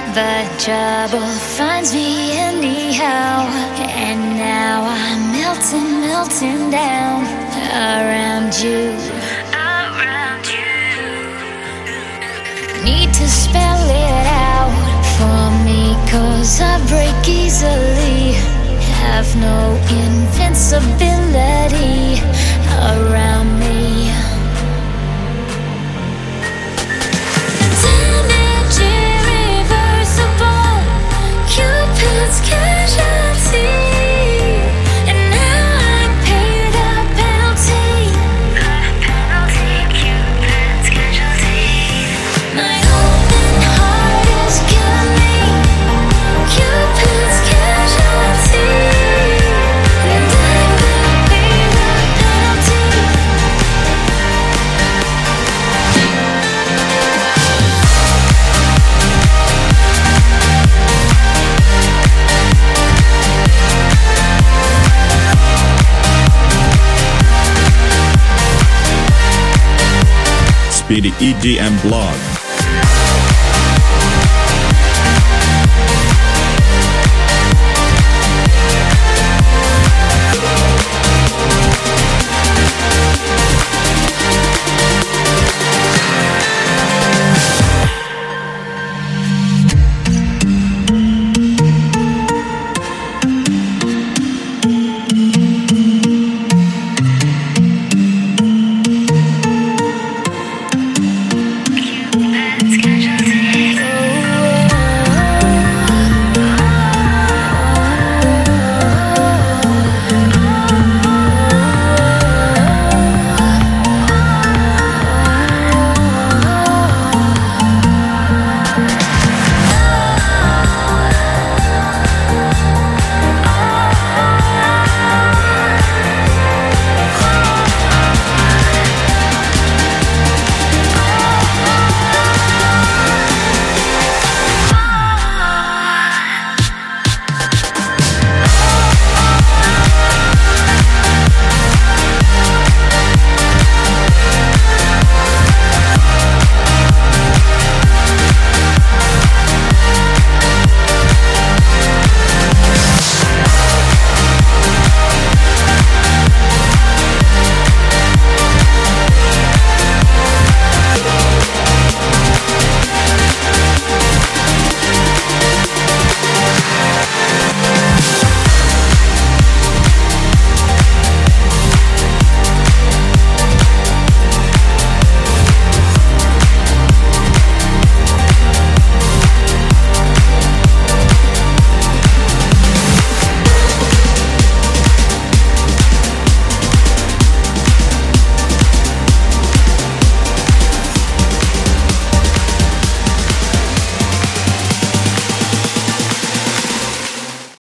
but trouble finds me anyhow. And now I'm melting, melting down around you. Need to spell it out for me, 'cause I break easily. Have no invincibility around me. Damage irreversible, Cupid's casualty. And now I pay the penalty. The penalty, Cupid's casualty. My open heart is killing me, Cupid's casualty. And I will pay the penalty. Speedy EDM blog.